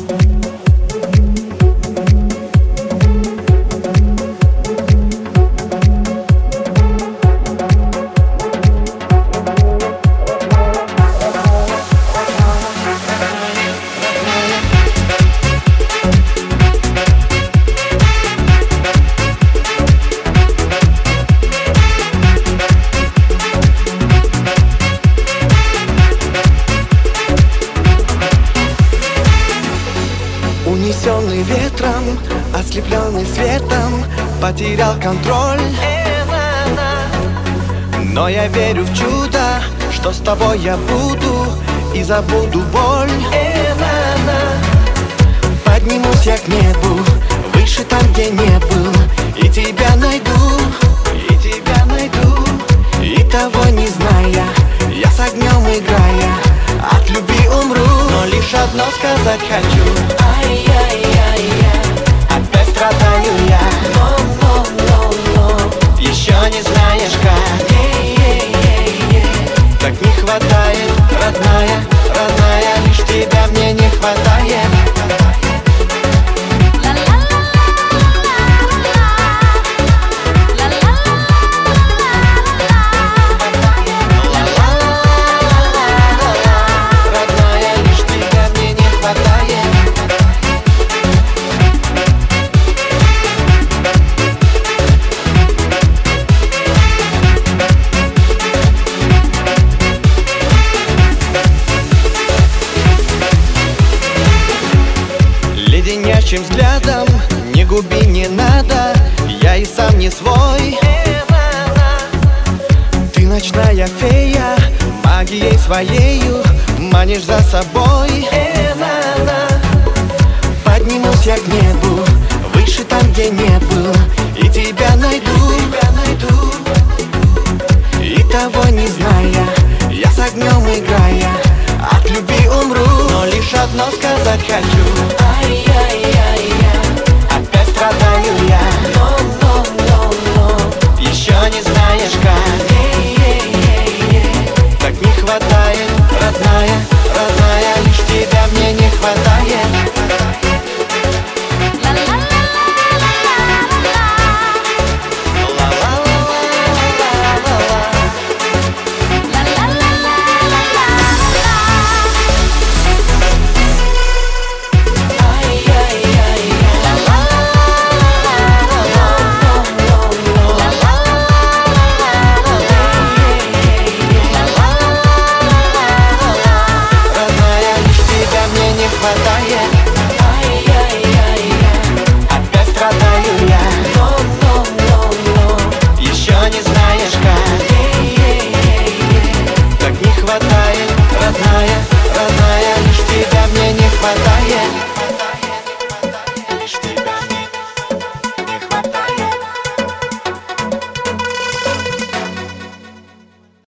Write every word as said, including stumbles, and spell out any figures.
Унесенный ветром, ослепленный светом, потерял контроль. Но я верю в чудо, что с тобой я буду и забуду боль. Поднимусь я к небу, выше там, где не был, и тебя найду, и тебя найду. И того не зная, я с огнем играя, от любви умру. Но лишь одно сказать хочу: ай-яй-яй-яй, опять страдаю я. Но, но, но, но, еще не знаешь как. Е-е-е-е. Так не хватает, родная, родная, лишь тебя мне не хватает. Леденящим взглядом не губи, не надо, я и сам не свой. Ты ночная фея, магией своею манишь за собой. Поднимусь я к небу, выше там, где не был, и тебя найду, и того не зная, я с огнем играя, от любви умру. Но лишь одно сказать хочу: ай-яй-яй-яй, опять страдаю я. Но, но, но, но, еще не знаешь как. Е-е-е-е. Так не хватает, родная, родная, лишь тебя мне не хватает.